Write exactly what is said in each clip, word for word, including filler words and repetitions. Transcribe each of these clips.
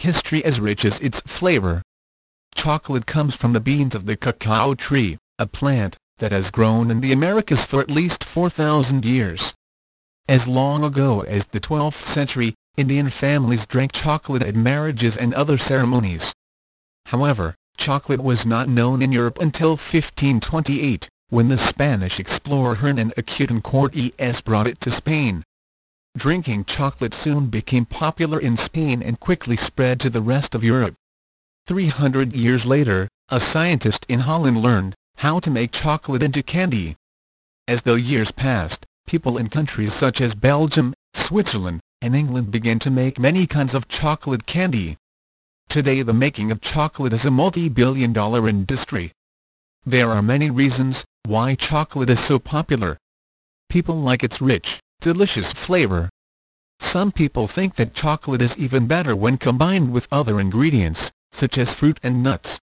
history as rich as its flavor. Chocolate comes from the beans of the cacao tree, a plant that has grown in the Americas for at least four thousand years. As long ago as the twelfth century, Indian families drank chocolate at marriages and other ceremonies. However, chocolate was not known in Europe until fifteen twenty-eight, when the Spanish explorer Hernán Cortés brought it to Spain. Drinking chocolate soon became popular in Spain and quickly spread to the rest of Europe. Three hundred years later, a scientist in Holland learned how to make chocolate into candy. As the years passed, people in countries such as Belgium, Switzerland, and England began to make many kinds of chocolate candy. Today the making of chocolate is a multi-billion dollar industry. There are many reasons why chocolate is so popular. People like its rich, delicious flavor. Some people think that chocolate is even better when combined with other ingredients, such as fruit and nuts.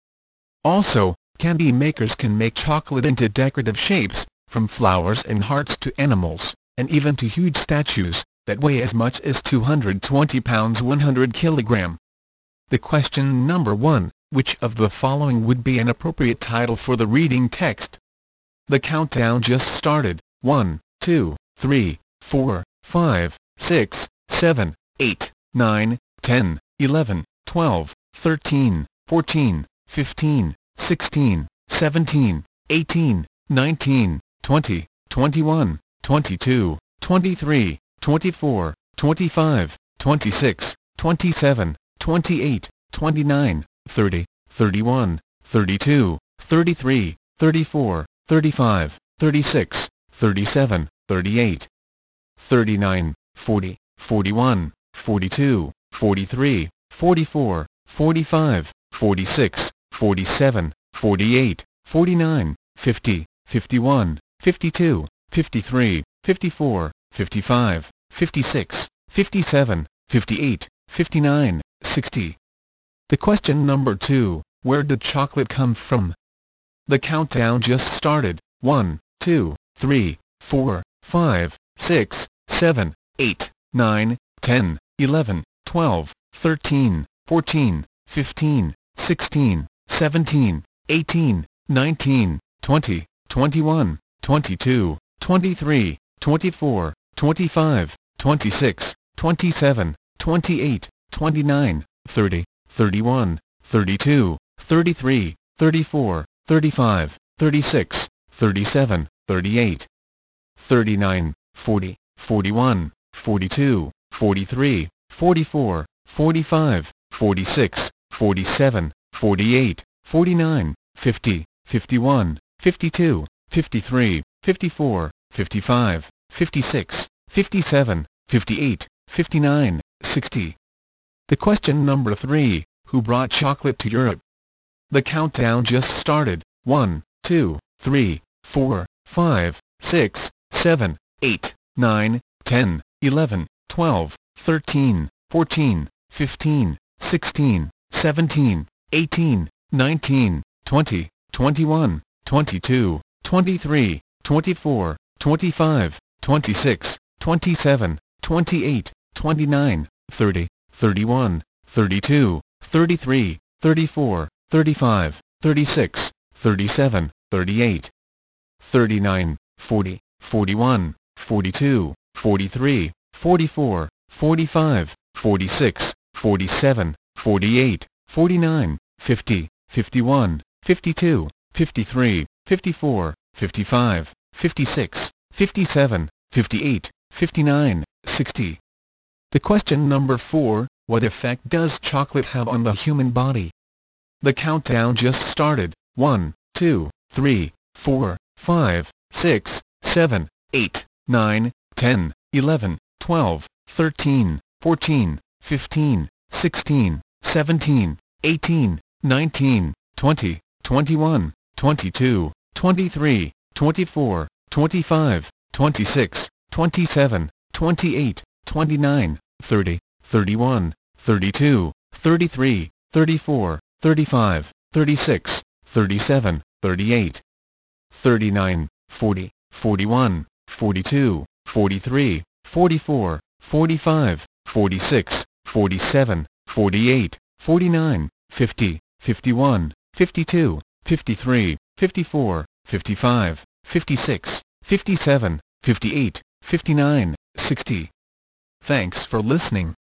Also, candy makers can make chocolate into decorative shapes, from flowers and hearts to animals, and even to huge statues that weigh as much as two hundred twenty pounds one hundred kilograms. The question number one, which of the following would be an appropriate title for the reading text? The countdown just started. one, two, three, four, five, six, seven, eight, nine, ten, eleven, twelve, thirteen, fourteen, fifteen, sixteen, seventeen, eighteen, nineteen, twenty, twenty-one, twenty-two, twenty-three, twenty-four, twenty-five, twenty-six, twenty-seven, twenty-eight, twenty-nine, thirty, thirty-one, thirty-two, thirty-three, thirty-four, thirty-five, thirty-six, thirty-seven, thirty-eight, thirty-nine, forty, forty-one, forty-two, forty-three, forty-four, forty-five, forty-six, forty-seven, forty-eight, forty-nine, fifty, fifty-one, fifty-two, fifty-three, fifty-four, fifty-five, fifty-six, fifty-seven, fifty-eight, fifty-nine, sixty. The question number two, where did chocolate come from? The countdown just started. one, two, three, four, five, six, seven, eight, nine, ten, eleven, twelve, thirteen, fourteen, fifteen, sixteen, seventeen, eighteen, nineteen, twenty, twenty-one, twenty-two, twenty-three, twenty-four, twenty-five, twenty-six, twenty-seven, twenty-eight, twenty-nine, thirty, thirty-one, thirty-two, thirty-three, thirty-four, thirty-five, thirty-six, thirty-seven, thirty-eight, thirty-nine, forty, forty-one, forty-two, forty-three, forty-four, forty-five, forty-six, forty-seven, forty-eight, forty-nine, fifty, fifty-one, fifty-two, fifty-three, fifty-four, fifty-five, fifty-six, fifty-seven, fifty-eight, fifty-nine, sixty. The question number three, who brought chocolate to Europe? The countdown just started. one, two, three, four, five, six, seven, eight, nine, ten, eleven, twelve, thirteen, fourteen, fifteen, sixteen, seventeen, eighteen, nineteen, twenty, twenty-one, twenty-two, twenty-three, twenty-four, twenty-five, twenty-six, twenty-seven, twenty-eight, twenty-nine, thirty, thirty-one, thirty-two, thirty-three, thirty-four, thirty-five, thirty-six, thirty-seven, thirty-eight, thirty-nine, forty, forty-one, forty-two, forty-three, forty-four, forty-five, forty-six, forty-seven, forty-eight, forty-nine, fifty, fifty-one, fifty-two, fifty-three, fifty-four, fifty-five, fifty-six, fifty-seven, fifty-eight, fifty-nine, sixty. The question number four, what effect does chocolate have on the human body? The countdown just started. one, two, three, four, five, six, seven, eight, nine, ten, eleven, twelve, thirteen, fourteen, fifteen, sixteen, seventeen, eighteen, nineteen, twenty, twenty-one, twenty-two, twenty-three, twenty-four, twenty-five, twenty-six, twenty-seven, twenty-eight, twenty-nine, thirty, thirty-one, thirty-two, thirty-three, thirty-four, thirty-five, thirty-six, thirty-seven, thirty-eight, thirty-nine, forty, forty-one, forty-two, forty-three, forty-four, forty-five, forty-six, forty-seven, forty-eight, forty-nine, fifty, fifty-one, fifty-two, fifty-three, fifty-four, fifty-five, fifty-six, fifty-seven, fifty-eight, fifty-nine, sixty. Thanks for listening.